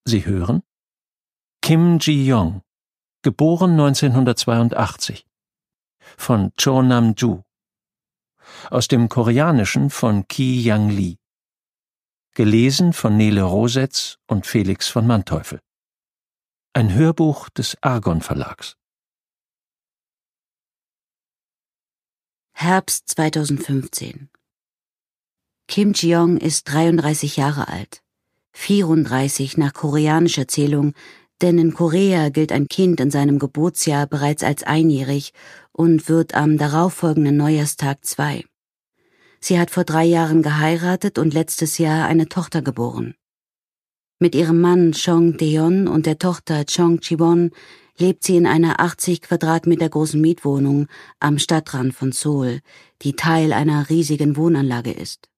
Sie hören Kim Ji-young, geboren 1982, von Cho Nam-ju, aus dem Koreanischen von Ki Yang Lee, gelesen von Nele Rosetz und Felix von Manteuffel. Ein Hörbuch des Argon Verlags. Herbst 2015. Kim Ji-young ist 33 Jahre alt. 34 nach koreanischer Zählung, denn in Korea gilt ein Kind in seinem Geburtsjahr bereits als einjährig und wird am darauffolgenden Neujahrstag 2. Sie hat vor 3 Jahren geheiratet und letztes Jahr eine Tochter geboren. Mit ihrem Mann Chong Dae-yeon und der Tochter Chong Ji-won lebt sie in einer 80 Quadratmeter großen Mietwohnung am Stadtrand von Seoul, die Teil einer riesigen Wohnanlage ist.